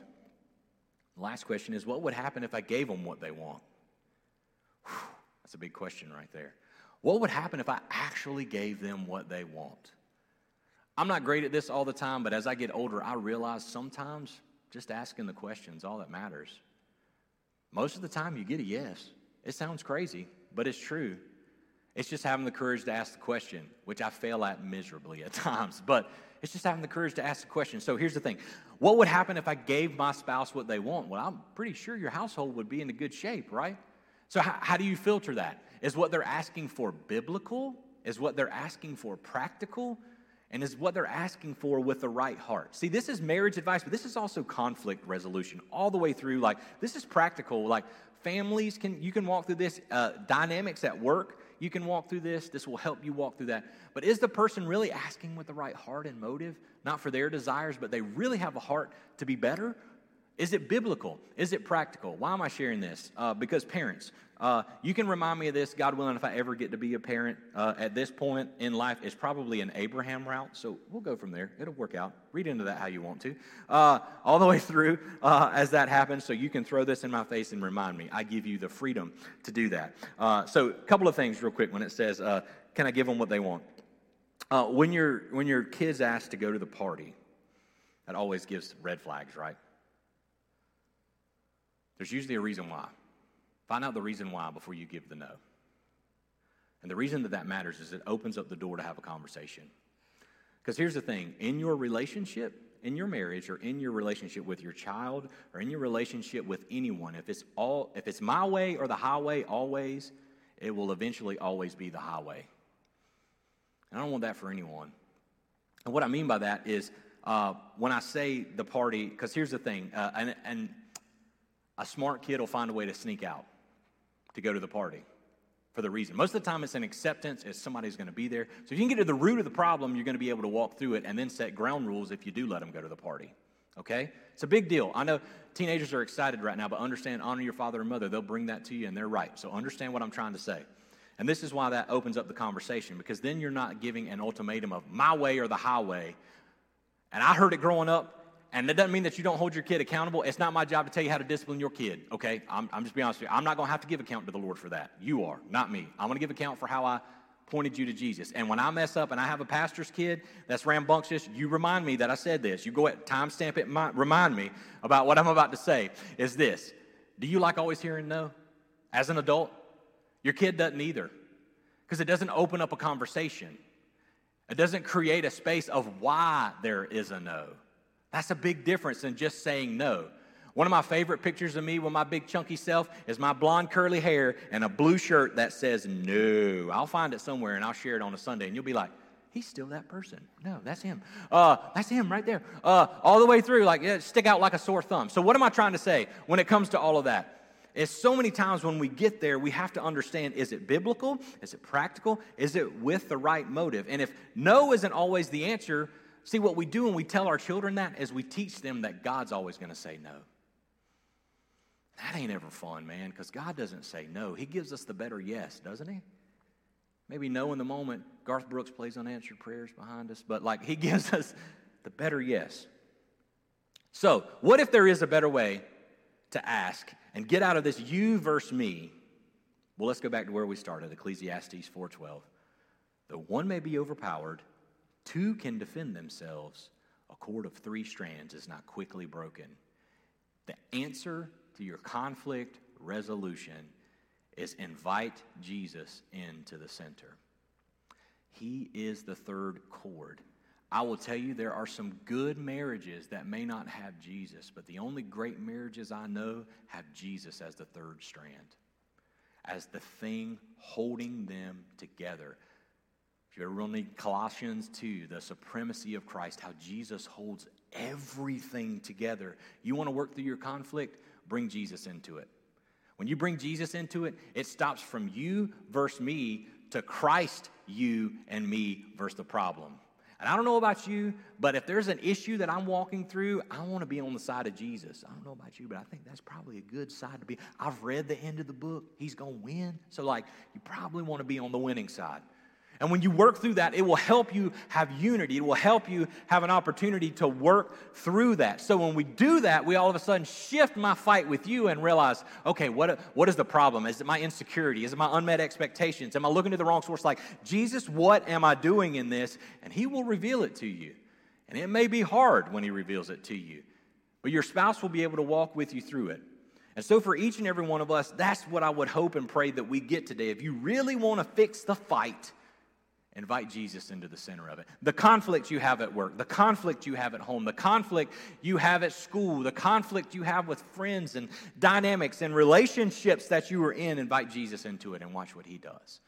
The last question is, what would happen if I gave them what they want? Whew, that's a big question right there. What would happen if I actually gave them what they want? I'm not great at this all the time, but as I get older, I realize sometimes just asking the questions, all that matters. Most of the time, you get a yes. It sounds crazy, but it's true. It's just having the courage to ask the question, which I fail at miserably at times, but it's just having the courage to ask the question. So here's the thing. What would happen if I gave my spouse what they want? Well, I'm pretty sure your household would be in a good shape, right? So how, how do you filter that? Is what they're asking for biblical? Is what they're asking for practical? And is what they're asking for with the right heart? See, this is marriage advice, but this is also conflict resolution all the way through. Like, this is practical. Like, families can, you can walk through this. Uh, dynamics at work, you can walk through this. This will help you walk through that. But is the person really asking with the right heart and motive? Not for their desires, but they really have a heart to be better? Is it biblical? Is it practical? Why am I sharing this? Uh, because parents, uh, you can remind me of this, God willing, if I ever get to be a parent uh, at this point in life. It's probably an Abraham route, so we'll go from there. It'll work out. Read into that how you want to. Uh, all the way through uh, as that happens, so you can throw this in my face and remind me. I give you the freedom to do that. Uh, so a couple of things real quick when it says, uh, can I give them what they want? Uh, when, your when your kids ask to go to the party, that always gives red flags, right? There's usually a reason why. Find out the reason why before you give the no. And the reason that that matters is it opens up the door to have a conversation. Because here's the thing. In your relationship, in your marriage, or in your relationship with your child, or in your relationship with anyone, if it's all, if it's my way or the highway always, it will eventually always be the highway. And I don't want that for anyone. And what I mean by that is uh, when I say the party, because here's the thing, uh, and, and a smart kid will find a way to sneak out to go to the party for the reason. Most of the time it's an acceptance, as somebody's going to be there. So if you can get to the root of the problem, you're going to be able to walk through it and then set ground rules if you do let them go to the party. Okay? It's a big deal. I know teenagers are excited right now, but understand, honor your father and mother. They'll bring that to you, and they're right. So understand what I'm trying to say. And this is why that opens up the conversation, because then you're not giving an ultimatum of my way or the highway. And I heard it growing up. And that doesn't mean that you don't hold your kid accountable. It's not my job to tell you how to discipline your kid, okay? I'm, I'm just being honest with you. I'm not going to have to give account to the Lord for that. You are, not me. I'm going to give account for how I pointed you to Jesus. And when I mess up and I have a pastor's kid that's rambunctious, you remind me that I said this. You go ahead, timestamp it, and remind me about what I'm about to say is this. Do you like always hearing no? As an adult, your kid doesn't either, because it doesn't open up a conversation. It doesn't create a space of why there is a no. That's a big difference than just saying no. One of my favorite pictures of me with my big chunky self is my blonde curly hair and a blue shirt that says no. I'll find it somewhere and I'll share it on a Sunday, and you'll be like, he's still that person. No, that's him. Uh, that's him right there. Uh, all the way through, like, yeah, stick out like a sore thumb. So what am I trying to say when it comes to all of that? is so many times when we get there, we have to understand, is it biblical? Is it practical? Is it with the right motive? And if no isn't always the answer, see, what we do when we tell our children that is we teach them that God's always going to say no. That ain't ever fun, man, because God doesn't say no. He gives us the better yes, doesn't he? Maybe no in the moment. Garth Brooks plays unanswered prayers behind us, but like he gives us the better yes. So what if there is a better way to ask and get out of this you versus me? Well, let's go back to where we started, Ecclesiastes four twelve. Though one may be overpowered, two can defend themselves. A cord of three strands is not quickly broken. The answer to your conflict resolution is invite Jesus into the center. He is the third cord. I will tell you, there are some good marriages that may not have Jesus, but the only great marriages I know have Jesus as the third strand, as the thing holding them together. If you ever read Colossians two, the supremacy of Christ, how Jesus holds everything together. You want to work through your conflict? Bring Jesus into it. When you bring Jesus into it, it stops from you versus me to Christ, you, and me versus the problem. And I don't know about you, but if there's an issue that I'm walking through, I want to be on the side of Jesus. I don't know about you, but I think that's probably a good side to be. I've read the end of the book. He's going to win. So, like, you probably want to be on the winning side. And when you work through that, it will help you have unity. It will help you have an opportunity to work through that. So when we do that, we all of a sudden shift my fight with you and realize, okay, what, what is the problem? Is it my insecurity? Is it my unmet expectations? Am I looking to the wrong source? Like, Jesus, what am I doing in this? And he will reveal it to you. And it may be hard when he reveals it to you. But your spouse will be able to walk with you through it. And so for each and every one of us, that's what I would hope and pray that we get today. If you really want to fix the fight, invite Jesus into the center of it. The conflict you have at work, the conflict you have at home, the conflict you have at school, the conflict you have with friends and dynamics and relationships that you are in, invite Jesus into it and watch what he does.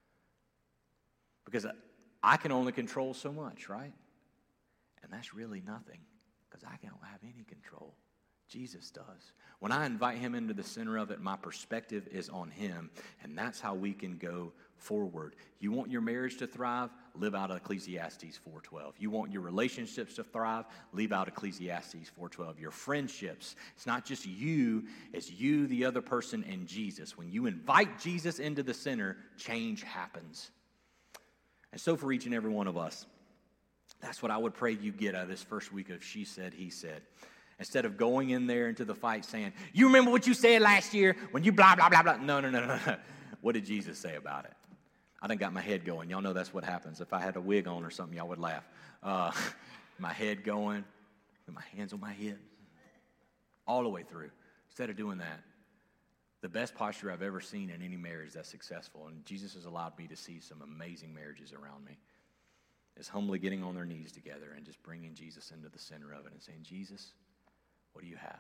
Because I can only control so much, right? And that's really nothing, because I don't have any control. Jesus does. When I invite him into the center of it, my perspective is on him, and that's how we can go forward. You want your marriage to thrive? Live out of Ecclesiastes four twelve. You want your relationships to thrive? Leave out Ecclesiastes four twelve. Your friendships, it's not just you, it's you, the other person, and Jesus. When you invite Jesus into the center, change happens. And so for each and every one of us, that's what I would pray you get out of this first week of She Said, He Said. Instead of going in there into the fight saying, you remember what you said last year when you blah, blah, blah, blah. No, no, no, no, no. What did Jesus say about it? I done got my head going. Y'all know that's what happens. If I had a wig on or something, y'all would laugh. Uh, my head going, with my hands on my head, all the way through. Instead of doing that, the best posture I've ever seen in any marriage that's successful, and Jesus has allowed me to see some amazing marriages around me, is humbly getting on their knees together and just bringing Jesus into the center of it and saying, Jesus, what do you have?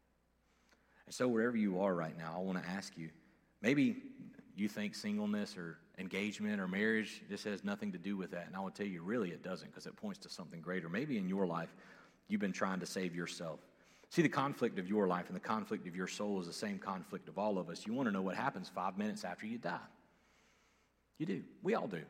And so wherever you are right now, I want to ask you, maybe you think singleness or engagement or marriage just has nothing to do with that. And I will tell you, really it doesn't, because it points to something greater. Maybe in your life, you've been trying to save yourself. See, the conflict of your life and the conflict of your soul is the same conflict of all of us. You want to know what happens five minutes after you die. You do. We all do.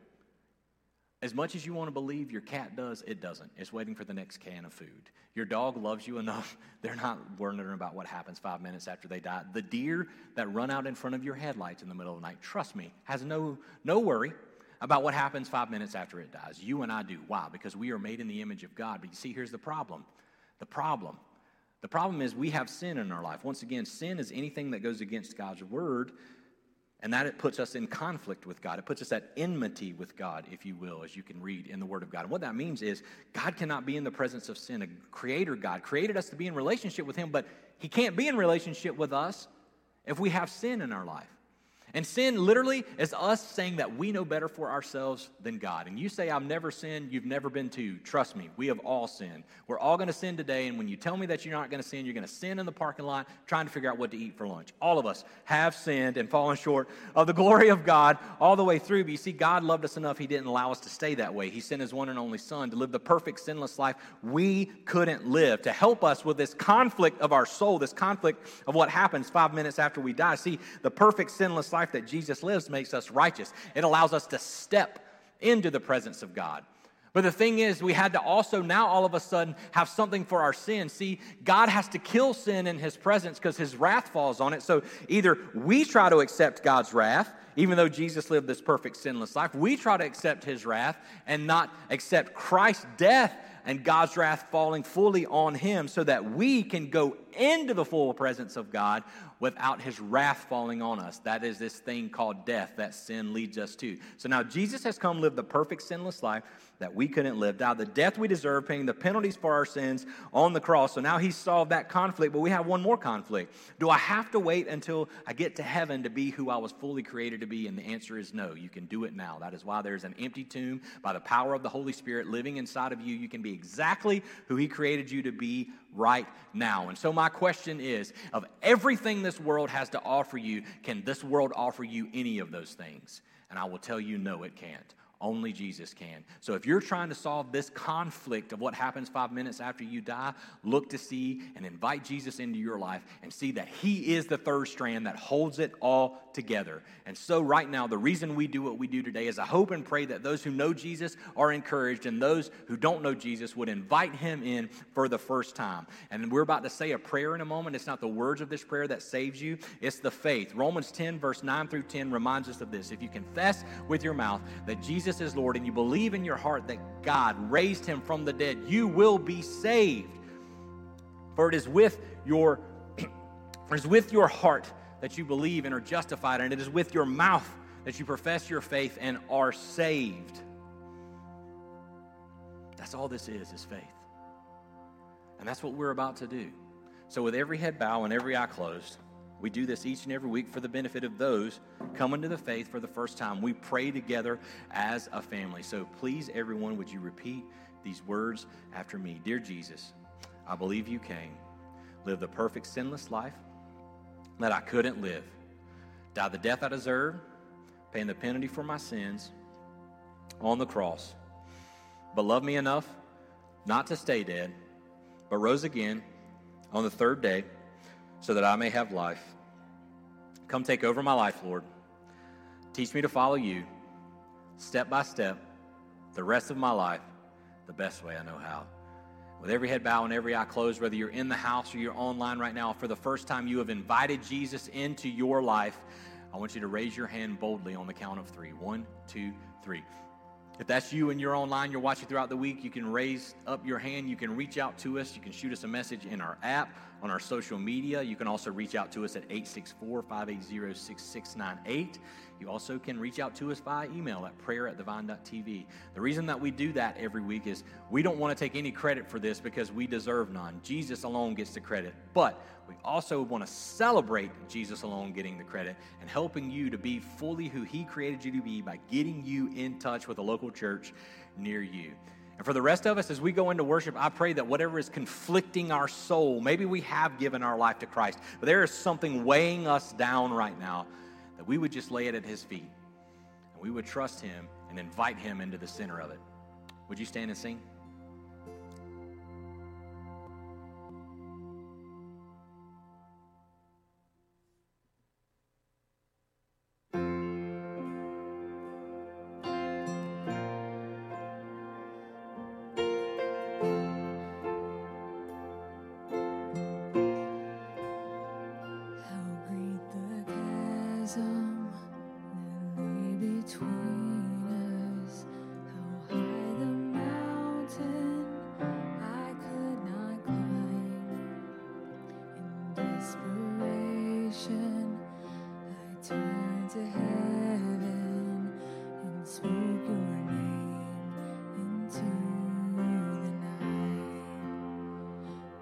As much as you want to believe your cat does, it doesn't. It's waiting for the next can of food. Your dog loves you enough. They're not wondering about what happens five minutes after they die. The deer that run out in front of your headlights in the middle of the night, trust me, has no, no worry about what happens five minutes after it dies. You and I do. Why? Because we are made in the image of God. But you see, here's the problem. The problem. The problem is we have sin in our life. Once again, sin is anything that goes against God's word. And that it puts us in conflict with God. It puts us at enmity with God, if you will, as you can read in the Word of God. And what that means is God cannot be in the presence of sin. A creator God created us to be in relationship with him, but he can't be in relationship with us if we have sin in our life. And sin literally is us saying that we know better for ourselves than God. And you say, I've never sinned, you've never been to. Trust me, we have all sinned. We're all going to sin today, and when you tell me that you're not going to sin, you're going to sin in the parking lot trying to figure out what to eat for lunch. All of us have sinned and fallen short of the glory of God all the way through. But you see, God loved us enough, he didn't allow us to stay that way. He sent his one and only Son to live the perfect, sinless life we couldn't live, to help us with this conflict of our soul, this conflict of what happens five minutes after we die. See, the perfect, sinless life that Jesus lives makes us righteous. It allows us to step into the presence of God. But the thing is, we had to also now all of a sudden have something for our sin. See, God has to kill sin in his presence because his wrath falls on it. So either we try to accept God's wrath, even though Jesus lived this perfect, sinless life, we try to accept his wrath and not accept Christ's death and God's wrath falling fully on him so that we can go into the full presence of God without his wrath falling on us. That is this thing called death that sin leads us to. So now Jesus has come live the perfect sinless life that we couldn't live, died the death we deserve, paying the penalties for our sins on the cross. So now he's solved that conflict, but we have one more conflict. Do I have to wait until I get to heaven to be who I was fully created to be? And the answer is no. You can do it now. That is why there's an empty tomb. By the power of the Holy Spirit living inside of you, you can be exactly who he created you to be right now. And so my question is, of everything this world has to offer you, can this world offer you any of those things? And I will tell you, no, it can't. Only Jesus can. So if you're trying to solve this conflict of what happens five minutes after you die, look to see and invite Jesus into your life and see that he is the third strand that holds it all together. And so right now, the reason we do what we do today is I hope and pray that those who know Jesus are encouraged, and those who don't know Jesus would invite him in for the first time. And we're about to say a prayer in a moment. It's not the words of this prayer that saves you. It's the faith. Romans ten, verse nine through ten reminds us of this. If you confess with your mouth that Jesus Jesus is Lord, and you believe in your heart that God raised him from the dead, you will be saved. For it is with your, it is with your heart that you believe and are justified, and it is with your mouth that you profess your faith and are saved. That's all this is, is faith. And that's what we're about to do. So with every head bowed and every eye closed, we do this each and every week for the benefit of those coming to the faith for the first time. We pray together as a family. So please, everyone, would you repeat these words after me? Dear Jesus, I believe you came, lived the perfect sinless life that I couldn't live, died the death I deserved, paying the penalty for my sins on the cross, but loved me enough not to stay dead, but rose again on the third day, so that I may have life. Come take over my life, Lord. Teach me to follow you step by step the rest of my life the best way I know how. With every head bowed and every eye closed, whether you're in the house or you're online right now, for the first time you have invited Jesus into your life, I want you to raise your hand boldly on the count of three. One, two, three. If that's you and you're online, you're watching throughout the week, you can raise up your hand. You can reach out to us. You can shoot us a message in our app, on our social media. You can also reach out to us at eight six four, five eight zero, six six nine eight. You also can reach out to us via email at prayer at divine dot t v. The reason that we do that every week is we don't want to take any credit for this because we deserve none. Jesus alone gets the credit. But we also want to celebrate Jesus alone getting the credit and helping you to be fully who he created you to be by getting you in touch with a local church near you. And for the rest of us, as we go into worship, I pray that whatever is conflicting our soul, maybe we have given our life to Christ, but there is something weighing us down right now, that we would just lay it at his feet, and we would trust him and invite him into the center of it. Would you stand and sing?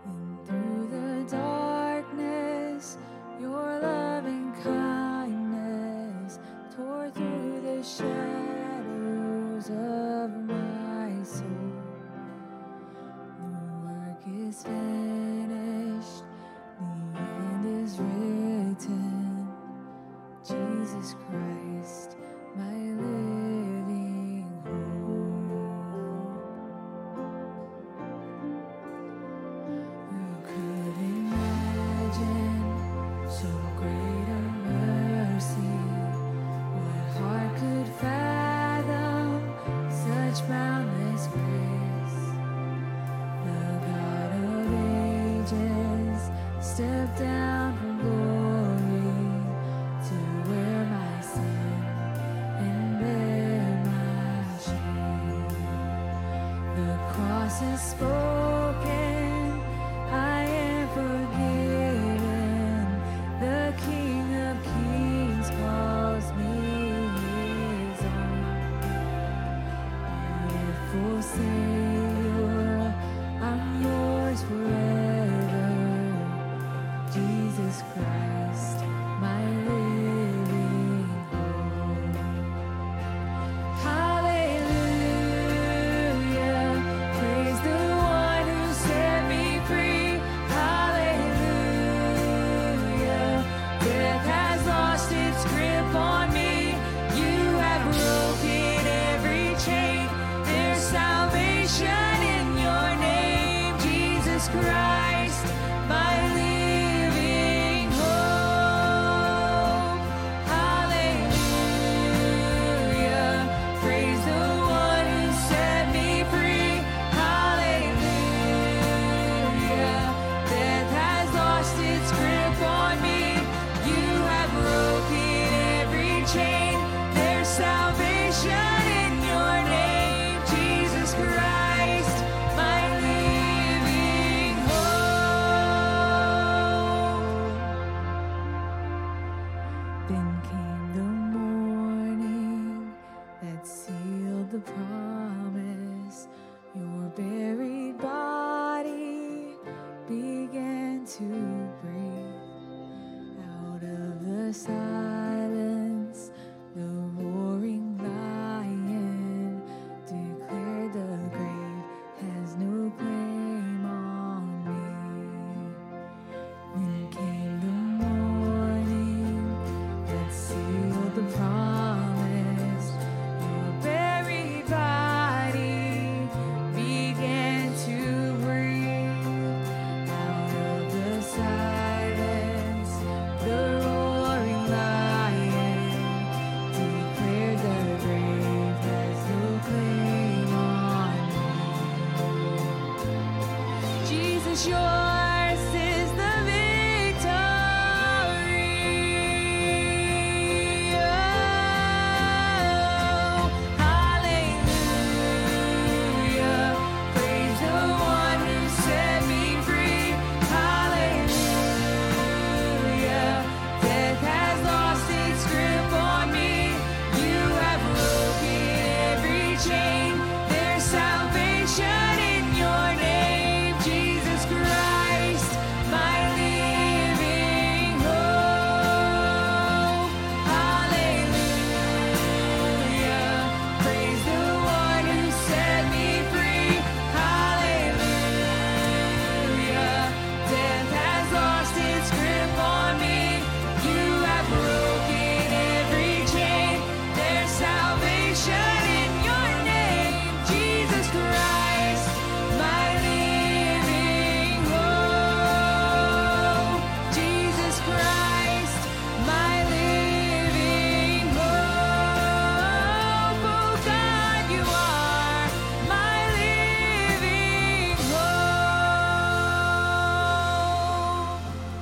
Darkness, your loving kindness Then came the morning that sealed the promise. Your buried body began to breathe. Out of the silence, the roaring lion declared the grave has no claim on me. Then came the morning that sealed the promise. Your buried body began to breathe. Out of the silence, the roaring lion declared the grave has no claim on me. Jesus, yours is the victory. Oh, hallelujah. Praise the one who set me free. Hallelujah. Death has lost its grip on me. You have broken every chain. There's salvation in your name, Jesus Christ, my living hope. Hallelujah. Praise the one who set me free. Hallelujah. Death has lost its grip on me. You have broken every chain. There's salvation in your name, Jesus Christ, my living hope. Jesus Christ, my living hope. Oh God, you are my living hope.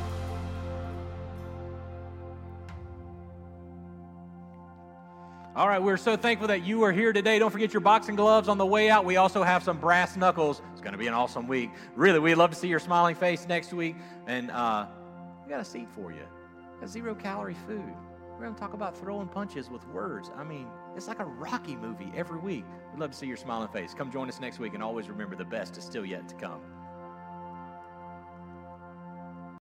All right, we're so thankful that you are here today. Don't forget your boxing gloves on the way out. We also have some brass knuckles. It's going to be an awesome week. Really, we'd love to see your smiling face next week. And uh, we got a seat for you. A zero-calorie food. We're going to talk about throwing punches with words. I mean, it's like a Rocky movie every week. We'd love to see your smiling face. Come join us next week, and always remember the best is still yet to come.